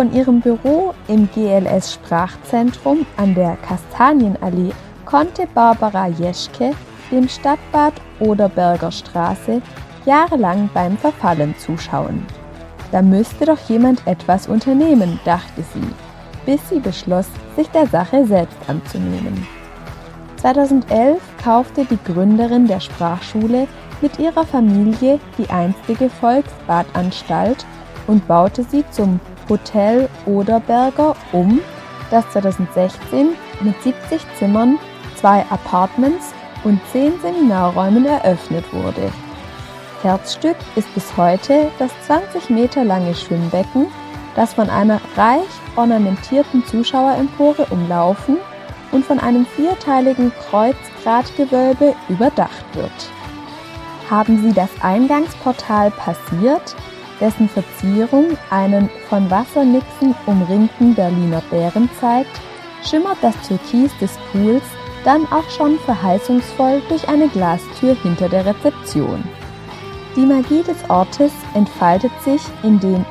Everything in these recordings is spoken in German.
Von ihrem Büro im GLS Sprachzentrum an der Kastanienallee konnte Barbara Jeschke dem Stadtbad Oderberger Straße jahrelang beim Verfallen zuschauen. Da müsste doch jemand etwas unternehmen, dachte sie, bis sie beschloss, sich der Sache selbst anzunehmen. 2011 kaufte die Gründerin der Sprachschule mit ihrer Familie die einstige Volksbadanstalt und baute sie zum Hotel Oderberger um, das 2016 mit 70 Zimmern, 2 Apartments und 10 Seminarräumen eröffnet wurde. Herzstück ist bis heute das 20 Meter lange Schwimmbecken, das von einer reich ornamentierten Zuschauerempore umlaufen und von einem 4-teiligen Kreuzgratgewölbe überdacht wird. Haben Sie das Eingangsportal passiert, dessen Verzierung einen von Wassernixen umringten Berliner Bären zeigt, schimmert das Türkis des Pools dann auch schon verheißungsvoll durch eine Glastür hinter der Rezeption. Die Magie des Ortes entfaltet sich in dem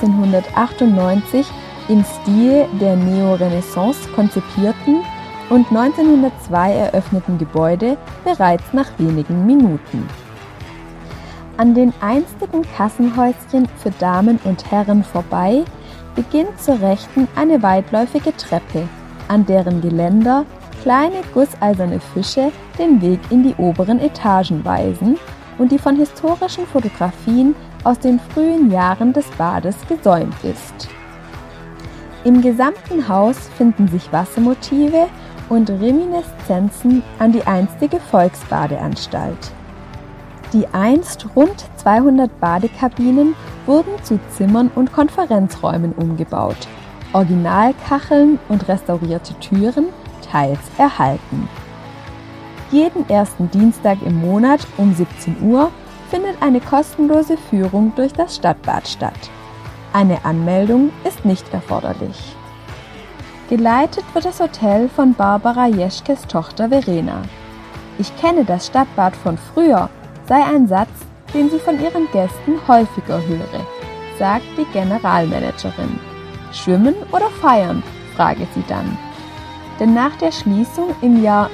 1898 im Stil der Neorenaissance konzipierten und 1902 eröffneten Gebäude bereits nach wenigen Minuten. An den einstigen Kassenhäuschen für Damen und Herren vorbei beginnt zur Rechten eine weitläufige Treppe, an deren Geländer kleine gusseiserne Fische den Weg in die oberen Etagen weisen und die von historischen Fotografien aus den frühen Jahren des Bades gesäumt ist. Im gesamten Haus finden sich Wassermotive und Reminiszenzen an die einstige Volksbadeanstalt. Die einst rund 200 Badekabinen wurden zu Zimmern und Konferenzräumen umgebaut, Originalkacheln und restaurierte Türen teils erhalten. Jeden ersten Dienstag im Monat um 17 Uhr findet eine kostenlose Führung durch das Stadtbad statt. Eine Anmeldung ist nicht erforderlich. Geleitet wird das Hotel von Barbara Jeschkes Tochter Verena. Ich kenne das Stadtbad von früher, sei ein Satz, den sie von ihren Gästen häufiger höre, sagt die Generalmanagerin. Schwimmen oder feiern, frage sie dann. Denn nach der Schließung im Jahr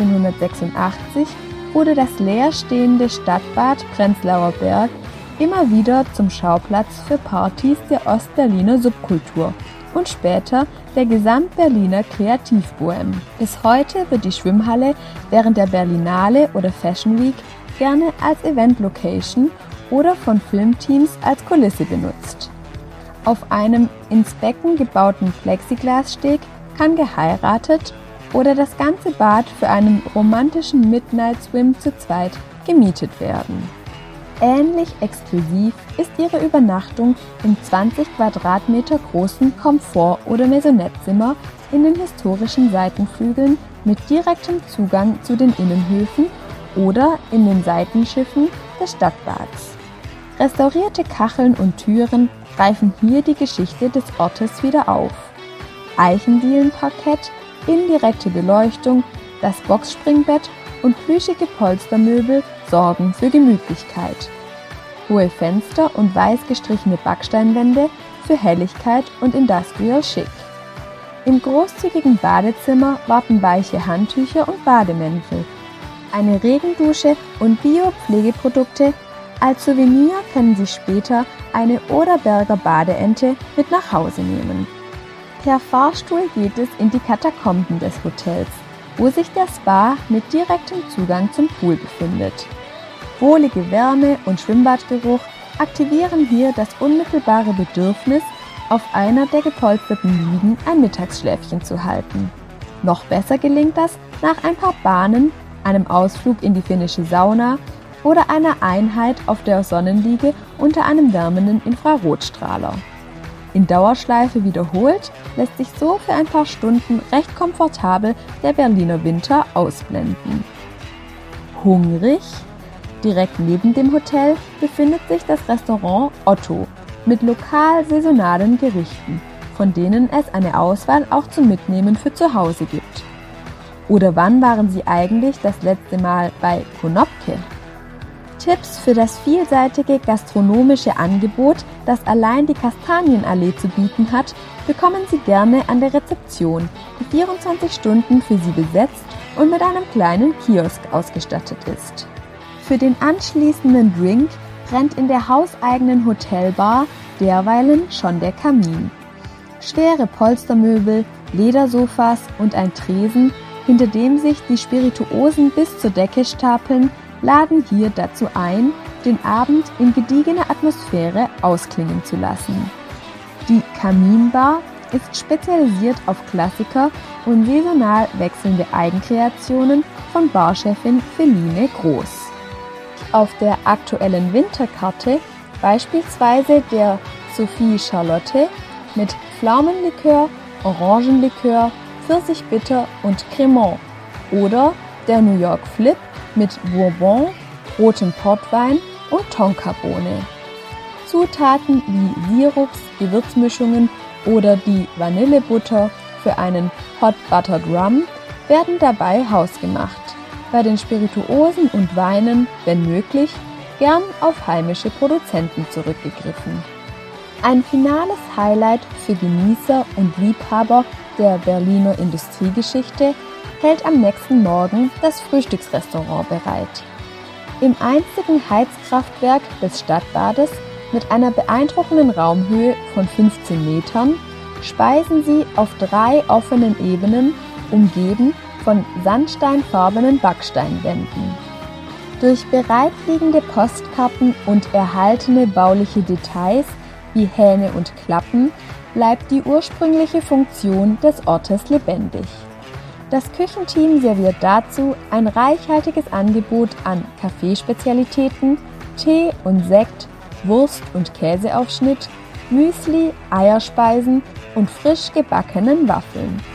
1986 wurde das leerstehende Stadtbad Prenzlauer Berg immer wieder zum Schauplatz für Partys der Ostberliner Subkultur und später der Gesamtberliner Kreativbohème. Bis heute wird die Schwimmhalle während der Berlinale oder Fashion Week gerne als Event-Location oder von Filmteams als Kulisse benutzt. Auf einem ins Becken gebauten Plexiglassteg kann geheiratet oder das ganze Bad für einen romantischen Midnight Swim zu zweit gemietet werden. Ähnlich exklusiv ist ihre Übernachtung im 20 Quadratmeter großen Komfort- oder Maisonettzimmer in den historischen Seitenflügeln mit direktem Zugang zu den Innenhöfen oder in den Seitenschiffen des Stadtbads. Restaurierte Kacheln und Türen greifen hier die Geschichte des Ortes wieder auf. Eichendielenparkett, indirekte Beleuchtung, das Boxspringbett und plüschige Polstermöbel sorgen für Gemütlichkeit. Hohe Fenster und weiß gestrichene Backsteinwände für Helligkeit und Industrial Chic. Im großzügigen Badezimmer warten weiche Handtücher und Bademäntel, eine Regendusche und Bio-Pflegeprodukte. Als Souvenir können Sie später eine Oderberger Badeente mit nach Hause nehmen. Per Fahrstuhl geht es in die Katakomben des Hotels, wo sich der Spa mit direktem Zugang zum Pool befindet. Wohlige Wärme und Schwimmbadgeruch aktivieren hier das unmittelbare Bedürfnis, auf einer der gepolsterten Liegen ein Mittagsschläfchen zu halten. Noch besser gelingt das nach ein paar Bahnen, einem Ausflug in die finnische Sauna oder einer Einheit auf der Sonnenliege unter einem wärmenden Infrarotstrahler. In Dauerschleife wiederholt lässt sich so für ein paar Stunden recht komfortabel der Berliner Winter ausblenden. Hungrig? Direkt neben dem Hotel befindet sich das Restaurant Otto mit lokal saisonalen Gerichten, von denen es eine Auswahl auch zum Mitnehmen für zu Hause gibt. Oder wann waren Sie eigentlich das letzte Mal bei Konopke? Tipps für das vielseitige gastronomische Angebot, das allein die Kastanienallee zu bieten hat, bekommen Sie gerne an der Rezeption, die 24 Stunden für Sie besetzt und mit einem kleinen Kiosk ausgestattet ist. Für den anschließenden Drink brennt in der hauseigenen Hotelbar derweilen schon der Kamin. Schwere Polstermöbel, Ledersofas und ein Tresen, hinter dem sich die Spirituosen bis zur Decke stapeln, laden hier dazu ein, den Abend in gediegener Atmosphäre ausklingen zu lassen. Die Kaminbar ist spezialisiert auf Klassiker und saisonal wechselnde Eigenkreationen von Barchefin Feline Groß. Auf der aktuellen Winterkarte beispielsweise der Sophie Charlotte mit Pflaumenlikör, Orangenlikör, Pfirsichbitter und Cremant oder der New York Flip mit Bourbon, rotem Portwein und Tonkabohne. Zutaten wie Sirups, Gewürzmischungen oder die Vanillebutter für einen Hot Buttered Rum werden dabei hausgemacht. Bei den Spirituosen und Weinen, wenn möglich, gern auf heimische Produzenten zurückgegriffen. Ein finales Highlight für Genießer und Liebhaber der Berliner Industriegeschichte hält am nächsten Morgen das Frühstücksrestaurant bereit. Im einzigen Heizkraftwerk des Stadtbades mit einer beeindruckenden Raumhöhe von 15 Metern speisen Sie auf 3 offenen Ebenen, umgeben von sandsteinfarbenen Backsteinwänden. Durch bereitliegende Postkarten und erhaltene bauliche Details wie Hähne und Klappen bleibt die ursprüngliche Funktion des Ortes lebendig. Das Küchenteam serviert dazu ein reichhaltiges Angebot an Kaffeespezialitäten, Tee und Sekt, Wurst- und Käseaufschnitt, Müsli, Eierspeisen und frisch gebackenen Waffeln.